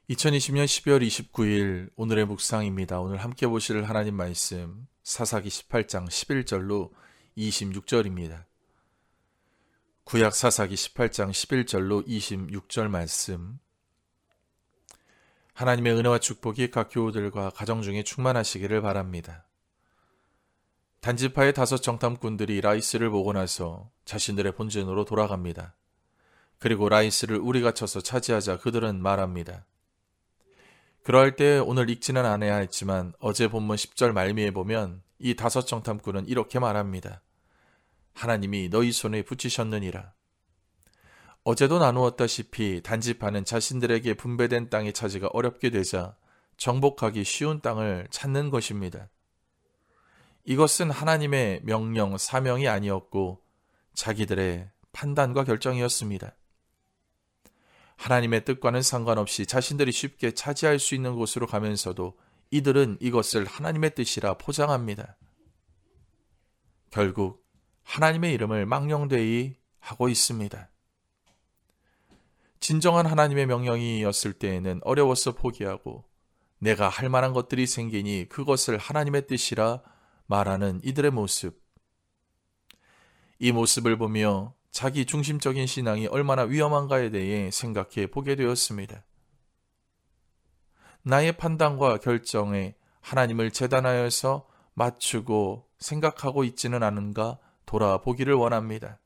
2020년 12월 29일 오늘의 묵상입니다. 오늘 함께 보실 하나님 말씀 사사기 18장 11절로 26절입니다. 구약 사사기 18장 11절로 26절 말씀. 하나님의 은혜와 축복이 각 교우들과 가정 중에 충만하시기를 바랍니다. 단지파의 5 정탐꾼들이 라이스를 보고 나서 자신들의 본전으로 돌아갑니다. 그리고 라이스를 우리가 쳐서 차지하자 그들은 말합니다. 그러할 때 오늘 읽지는 않아야 했지만 어제 본문 10절 말미에 보면 이 5 정탐꾼은 이렇게 말합니다. 하나님이 너희 손에 붙이셨느니라. 어제도 나누었다시피 단지파는 자신들에게 분배된 땅의 차지가 어렵게 되자 정복하기 쉬운 땅을 찾는 것입니다. 이것은 하나님의 명령, 사명이 아니었고 자기들의 판단과 결정이었습니다. 하나님의 뜻과는 상관없이 자신들이 쉽게 차지할 수 있는 곳으로 가면서도 이들은 이것을 하나님의 뜻이라 포장합니다. 결국 하나님의 이름을 망령되이 하고 있습니다. 진정한 하나님의 명령이었을 때에는 어려워서 포기하고 내가 할 만한 것들이 생기니 그것을 하나님의 뜻이라 말하는 이들의 모습. 이 모습을 보며 자기 중심적인 신앙이 얼마나 위험한가에 대해 생각해 보게 되었습니다. 나의 판단과 결정에 하나님을 재단하여서 맞추고 생각하고 있지는 않은가 돌아보기를 원합니다.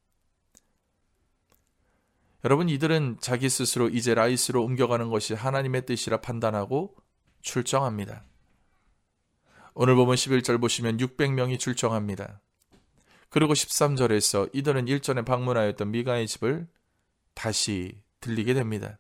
여러분, 이들은 자기 스스로 이제 라이스로 옮겨가는 것이 하나님의 뜻이라 판단하고 출정합니다. 오늘 보면 11절 보시면 600명이 출정합니다. 그리고 13절에서 이들은 일전에 방문하였던 미가의 집을 다시 들리게 됩니다.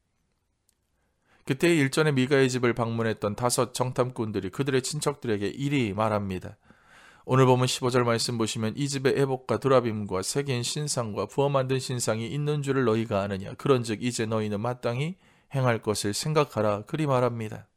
그때 일전에 미가의 집을 방문했던 5 정탐꾼들이 그들의 친척들에게 이리 말합니다. 오늘 보면 15절 말씀 보시면 이 집에 에봇과 드라빔과 새긴 신상과 부어 만든 신상이 있는 줄을 너희가 아느냐. 그런즉 이제 너희는 마땅히 행할 것을 생각하라. 그리 말합니다.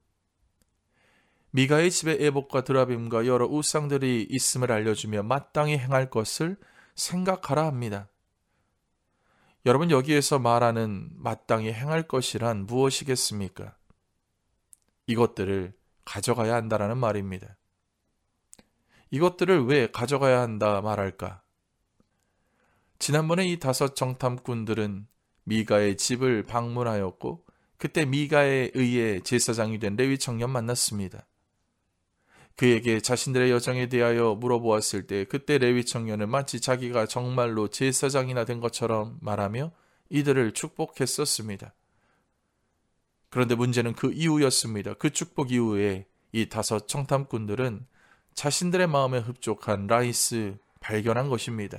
미가의 집에 에봇과 드라빔과 여러 우상들이 있음을 알려주며 마땅히 행할 것을 생각하라 합니다. 여러분, 여기에서 말하는 마땅히 행할 것이란 무엇이겠습니까? 이것들을 가져가야 한다라는 말입니다. 이것들을 왜 가져가야 한다 말할까? 지난번에 이 5 정탐꾼들은 미가의 집을 방문하였고 그때 미가에 의해 제사장이 된 레위 청년 만났습니다. 그에게 자신들의 여정에 대하여 물어보았을 때 그때 레위 청년은 마치 자기가 정말로 제사장이나 된 것처럼 말하며 이들을 축복했었습니다. 그런데 문제는 그 이후였습니다. 그 축복 이후에 이 5 정탐꾼들은 자신들의 마음에 흡족한 라이스 발견한 것입니다.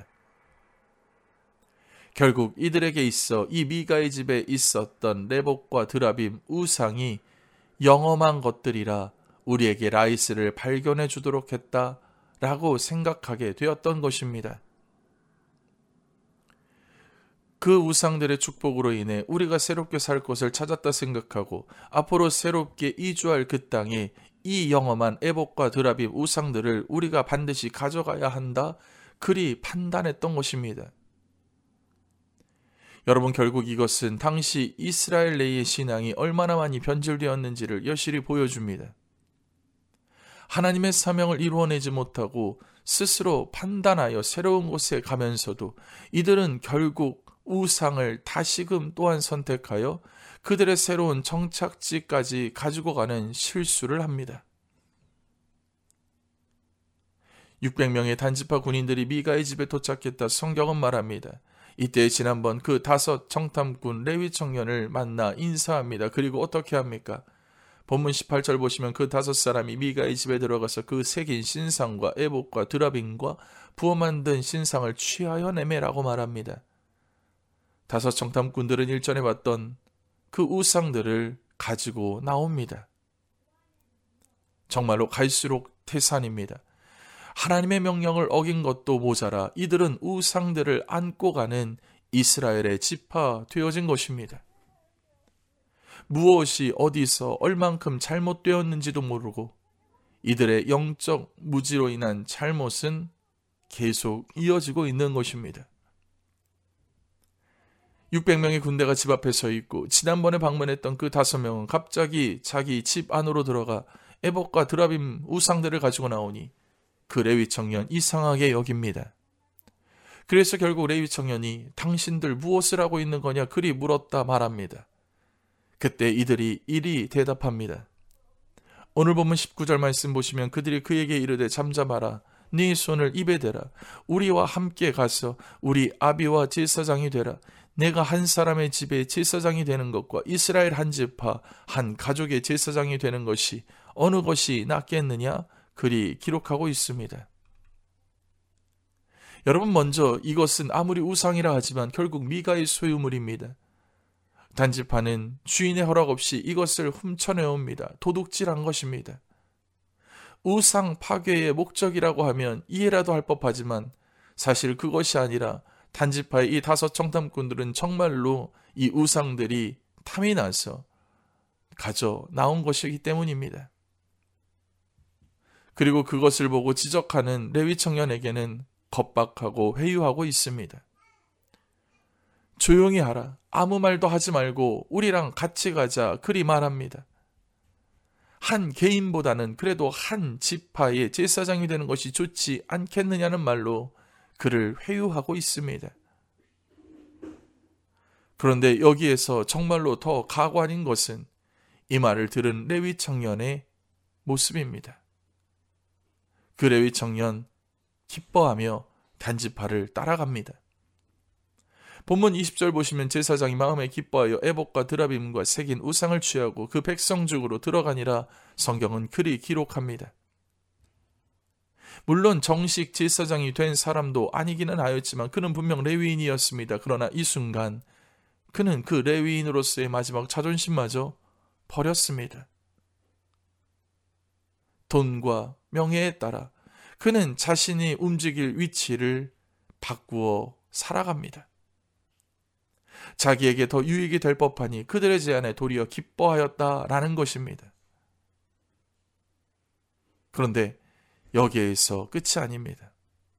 결국 이들에게 있어 이 미가의 집에 있었던 레봇과 드라빔 우상이 영험한 것들이라 우리에게 라이스를 발견해 주도록 했다라고 생각하게 되었던 것입니다. 그 우상들의 축복으로 인해 우리가 새롭게 살 곳을 찾았다 생각하고 앞으로 새롭게 이주할 그 땅에 이 영험한 에봇과 드라빔 우상들을 우리가 반드시 가져가야 한다. 그리 판단했던 것입니다. 여러분, 결국 이것은 당시 이스라엘 내의 신앙이 얼마나 많이 변질되었는지를 여실히 보여줍니다. 하나님의 사명을 이루어내지 못하고 스스로 판단하여 새로운 곳에 가면서도 이들은 결국 우상을 다시금 또한 선택하여 그들의 새로운 정착지까지 가지고 가는 실수를 합니다. 600명의 단지파 군인들이 미가의 집에 도착했다 성경은 말합니다. 이때 지난번 그 5 정탐꾼 레위 청년을 만나 인사합니다. 그리고 어떻게 합니까? 본문 18절 보시면 그 5 사람이 미가의 집에 들어가서 그 새긴 신상과 에봇과 드라빔과 부어 만든 신상을 취하여 내매라고 말합니다. 5 정탐꾼들은 일전에 봤던 그 우상들을 가지고 나옵니다. 정말로 갈수록 태산입니다. 하나님의 명령을 어긴 것도 모자라 이들은 우상들을 안고 가는 이스라엘의 지파 되어진 것입니다. 무엇이 어디서 얼만큼 잘못되었는지도 모르고 이들의 영적 무지로 인한 잘못은 계속 이어지고 있는 것입니다. 600명의 군대가 집 앞에 서 있고 지난번에 방문했던 그 5명은 갑자기 자기 집 안으로 들어가 에봇과 드라빔 우상들을 가지고 나오니 그 레위 청년 이상하게 여깁니다. 그래서 결국 레위 청년이 당신들 무엇을 하고 있는 거냐 그리 물었다 말합니다. 그때 이들이 이리 대답합니다. 오늘 본문 19절 말씀 보시면 그들이 그에게 이르되 잠잠하라. 네 손을 입에 대라. 우리와 함께 가서 우리 아비와 제사장이 되라. 내가 한 사람의 집에 제사장이 되는 것과 이스라엘 한 지파 한 가족의 제사장이 되는 것이 어느 것이 낫겠느냐? 그리 기록하고 있습니다. 여러분, 먼저 이것은 아무리 우상이라 하지만 결국 미가의 소유물입니다. 단지파는 주인의 허락 없이 이것을 훔쳐내옵니다. 도둑질한 것입니다. 우상 파괴의 목적이라고 하면 이해라도 할 법하지만 사실 그것이 아니라 단지파의 이 5 정탐꾼들은 정말로 이 우상들이 탐이 나서 가져 나온 것이기 때문입니다. 그리고 그것을 보고 지적하는 레위 청년에게는 겁박하고 회유하고 있습니다. 조용히 하라. 아무 말도 하지 말고 우리랑 같이 가자. 그리 말합니다. 한 개인보다는 그래도 한 지파의 제사장이 되는 것이 좋지 않겠느냐는 말로 그를 회유하고 있습니다. 그런데 여기에서 정말로 더 가관인 것은 이 말을 들은 레위 청년의 모습입니다. 그 레위 청년 기뻐하며 단지파를 따라갑니다. 본문 20절 보시면 제사장이 마음에 기뻐하여 에봇과 드라빔과 새긴 우상을 취하고 그 백성 중으로 들어가니라 성경은 그리 기록합니다. 물론 정식 제사장이 된 사람도 아니기는 하였지만 그는 분명 레위인이었습니다. 그러나 이 순간 그는 그 레위인으로서의 마지막 자존심마저 버렸습니다. 돈과 명예에 따라 그는 자신이 움직일 위치를 바꾸어 살아갑니다. 자기에게 더 유익이 될 법하니 그들의 제안에 도리어 기뻐하였다라는 것입니다. 그런데 여기에서 끝이 아닙니다.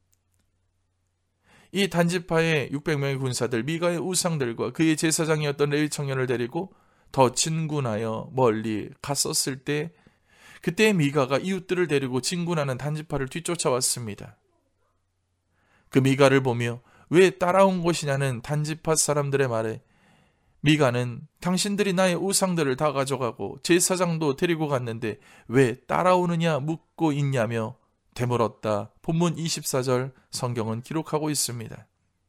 이 단지파의 600명의 군사들 미가의 우상들과 그의 제사장이었던 레위 청년을 데리고 더 진군하여 멀리 갔었을 때 그때 미가가 이웃들을 데리고 진군하는 단지파를 뒤쫓아왔습니다. 그 미가를 보며 왜 따라온 것이냐는 단지파 사람들의 말에 미가는 당신들이 나의 우상들을 다 가져가고 제사장도 데리고 갔는데 왜 따라오느냐 묻고 있냐며 되물었다. 본문 24절 성경은 기록하고 있습니다.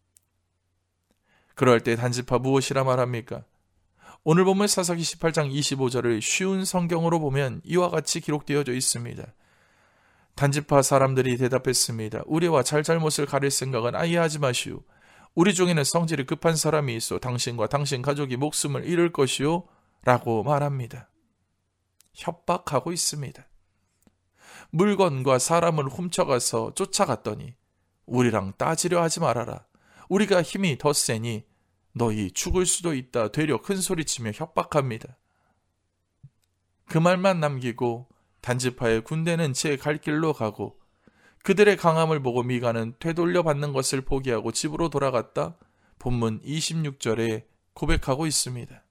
그럴 때 단지파 무엇이라 말합니까? 오늘 본문 사사기 18장 25절을 쉬운 성경으로 보면 이와 같이 기록되어져 있습니다. 단지파 사람들이 대답했습니다. 우리와 잘잘못을 가릴 생각은 아예 하지 마시오. 우리 중에는 성질이 급한 사람이 있어 당신과 당신 가족이 목숨을 잃을 것이오 라고 말합니다. 협박하고 있습니다. 물건과 사람을 훔쳐가서 쫓아갔더니 우리랑 따지려 하지 말아라. 우리가 힘이 더 세니 너희 죽을 수도 있다 되려 큰소리치며 협박합니다. 그 말만 남기고 단지파의 군대는 제 갈 길로 가고 그들의 강함을 보고 미가는 되돌려 받는 것을 포기하고 집으로 돌아갔다. 본문 26절에 고백하고 있습니다.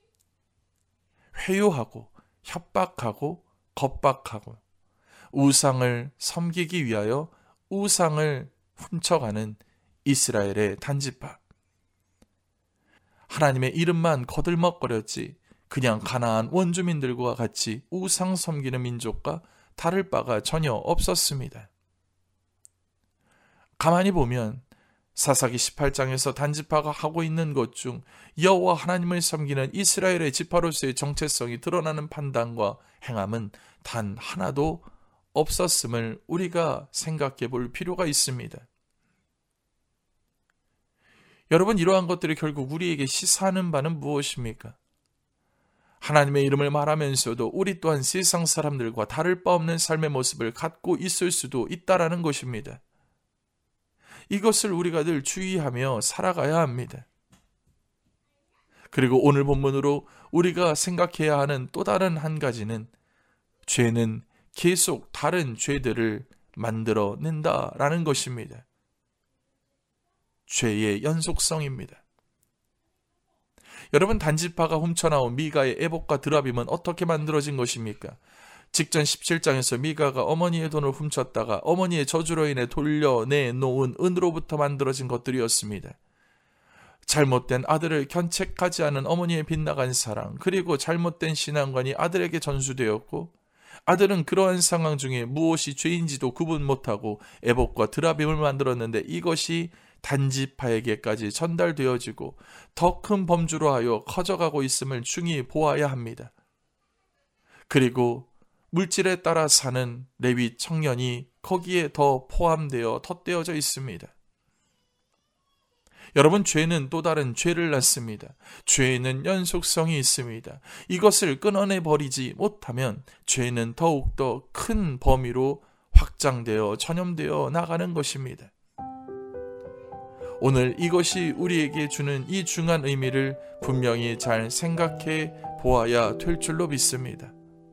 회유하고 협박하고 겁박하고 우상을 섬기기 위하여 우상을 훔쳐가는 이스라엘의 단지파. 하나님의 이름만 거들먹거렸지 그냥 가나안 원주민들과 같이 우상 섬기는 민족과 다를 바가 전혀 없었습니다. 가만히 보면 사사기 18장에서 단지파가 하고 있는 것 중 여호와 하나님을 섬기는 이스라엘의 지파로서의 정체성이 드러나는 판단과 행함은 단 하나도 없었음을 우리가 생각해 볼 필요가 있습니다. 여러분, 이러한 것들이 결국 우리에게 시사하는 바는 무엇입니까? 하나님의 이름을 말하면서도 우리 또한 세상 사람들과 다를 바 없는 삶의 모습을 갖고 있을 수도 있다라는 것입니다. 이것을 우리가 늘 주의하며 살아가야 합니다. 그리고 오늘 본문으로 우리가 생각해야 하는 또 다른 한 가지는 죄는 계속 다른 죄들을 만들어낸다라는 것입니다. 죄의 연속성입니다. 여러분, 단지파가 훔쳐나온 미가의 에봇과 드라빔은 어떻게 만들어진 것입니까? 직전 17장에서 미가가 어머니의 돈을 훔쳤다가 어머니의 저주로 인해 돌려내놓은 은으로부터 만들어진 것들이었습니다. 잘못된 아들을 견책하지 않은 어머니의 빗나간 사랑, 그리고 잘못된 신앙관이 아들에게 전수되었고, 아들은 그러한 상황 중에 무엇이 죄인지도 구분 못하고 에봇과 드라빔을 만들었는데, 이것이 단지파에게까지 전달되어지고 더 큰 범주로 하여 커져가고 있음을 중히 보아야 합니다. 그리고 물질에 따라 사는 레위 청년이 거기에 더 포함되어 덧대어져 있습니다. 여러분, 죄는 또 다른 죄를 낳습니다. 죄는 연속성이 있습니다. 이것을 끊어내버리지 못하면 죄는 더욱더 큰 범위로 확장되어 전염되어 나가는 것입니다. 오늘 이것이 우리에게 주는 이 중요한 의미를 분명히 잘 생각해 보아야 될 줄로 믿습니다.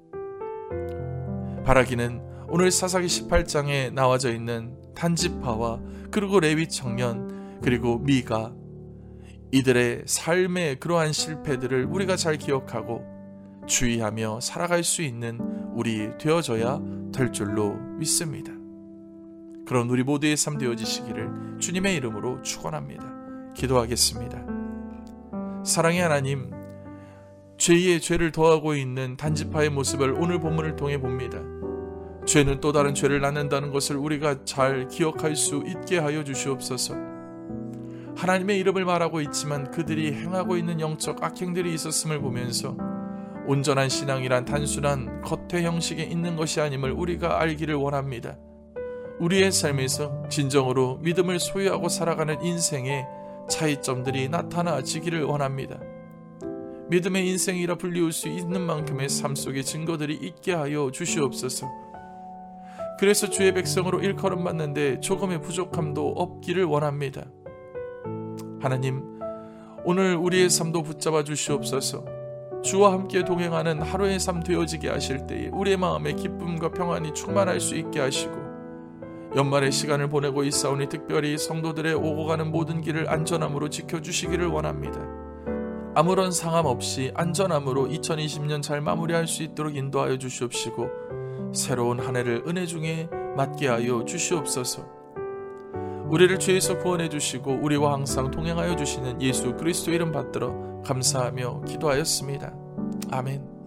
바라기는 오늘 사사기 18장에 나와져 있는 단지파와 그리고 레위 청년 그리고 미가, 이들의 삶의 그러한 실패들을 우리가 잘 기억하고 주의하며 살아갈 수 있는 우리 되어져야 될 줄로 믿습니다. 그런 우리 모두의 삶 되어지시기를 주님의 이름으로 축원합니다. 기도하겠습니다. 사랑의 하나님, 죄의 죄를 더하고 있는 단지파의 모습을 오늘 본문을 통해 봅니다. 죄는 또 다른 죄를 낳는다는 것을 우리가 잘 기억할 수 있게 하여 주시옵소서. 하나님의 이름을 말하고 있지만 그들이 행하고 있는 영적 악행들이 있었음을 보면서 온전한 신앙이란 단순한 겉의 형식에 있는 것이 아님을 우리가 알기를 원합니다. 우리의 삶에서 진정으로 믿음을 소유하고 살아가는 인생의 차이점들이 나타나지기를 원합니다. 믿음의 인생이라 불리울 수 있는 만큼의 삶 속의 증거들이 있게 하여 주시옵소서. 그래서 주의 백성으로 일컬음받는데 조금의 부족함도 없기를 원합니다. 하나님, 오늘 우리의 삶도 붙잡아 주시옵소서. 주와 함께 동행하는 하루의 삶 되어지게 하실 때에 우리의 마음에 기쁨과 평안이 충만할 수 있게 하시고, 연말의 시간을 보내고 있사오니 특별히 성도들의 오고 가는 모든 길을 안전함으로 지켜주시기를 원합니다. 아무런 상함 없이 안전함으로 2020년 잘 마무리할 수 있도록 인도하여 주시옵시고, 새로운 한 해를 은혜 중에 맞게 하여 주시옵소서. 우리를 죄에서 구원해 주시고 우리와 항상 동행하여 주시는 예수 그리스도 이름 받들어 감사하며 기도하였습니다. 아멘.